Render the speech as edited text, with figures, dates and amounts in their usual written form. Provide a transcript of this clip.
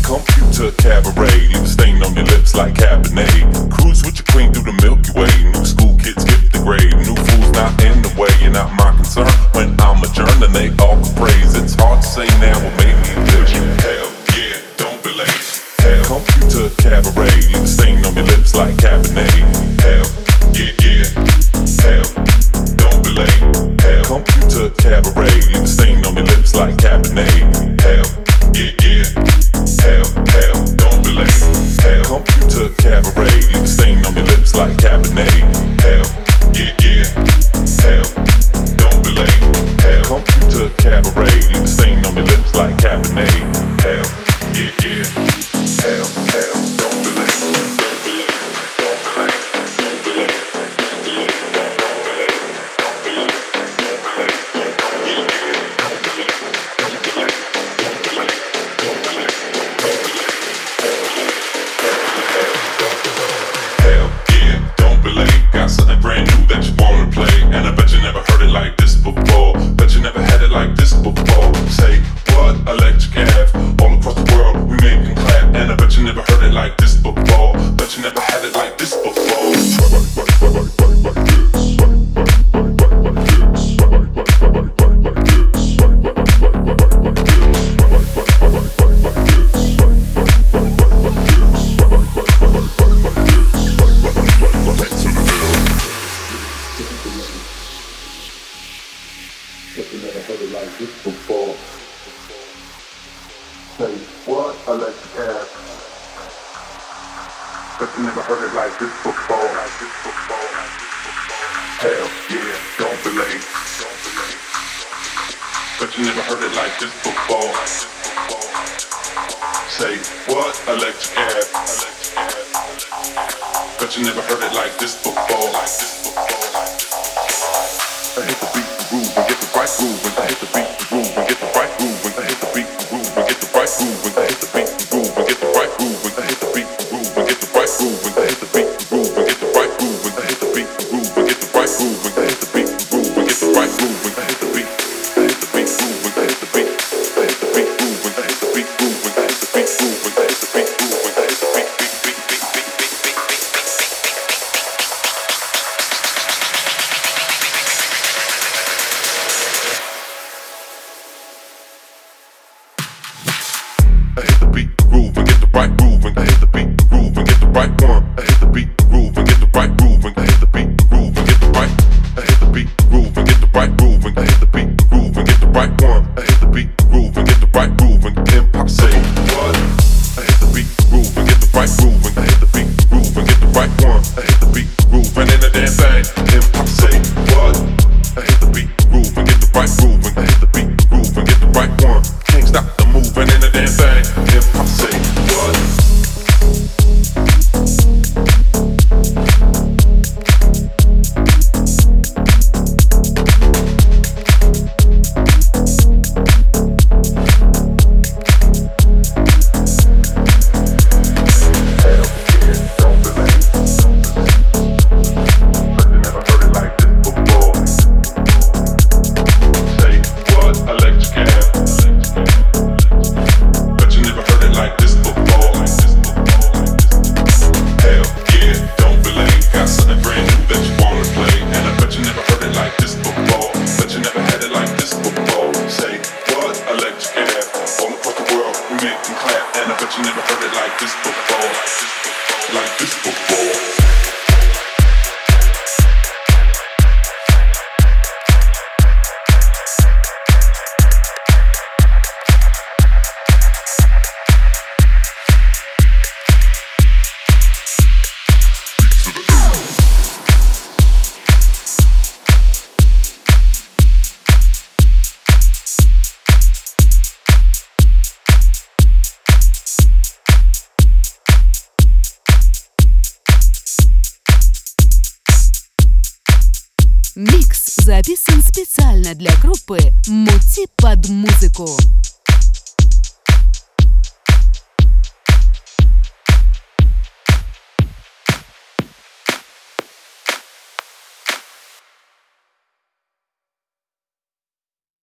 Computer cabaret, leave a stain on your lips like Cabernet. Cruise with your queen through the Milky Way. New school kids skip the grade. New fools not in the way, you're not my concern. When I'm adjourned and they all praise, it's hard to say now what made me live. Hell yeah, don't be late. Hell, computer cabaret, leave a stain on your lips like Cabernet. Hell yeah, yeah. Hell, don't be late. Hell, computer cabaret, leave a stain on your lips like Cabernet. Hell yeah, yeah. Hell, don't be late. Hell, computer cabaret, leave a stain on your lips like Cabernet. Hell, yeah, yeah. Hell, don't be late. Hell, computer cabaret, leave a stain on your lips like Cabernet. Hell, yeah, yeah. Hell, don't be late. Don't be late. Don't be late. Don't be late. Don't be late. Don't be late. Don't be late. Don't be late. Yeah, yeah. Don't be late. Don't be late. Don't be late. Don't be late. Hell yeah, don't be late. Got something brand new that you wanna play, and I bet you never heard it like this before. Bet you never had it like this before. Say what? Electric Ave. All across the world we make them clap, and I bet you never heard it like this before. Bet you never had it like this before. Микс записан специально для группы «Мути под музыку».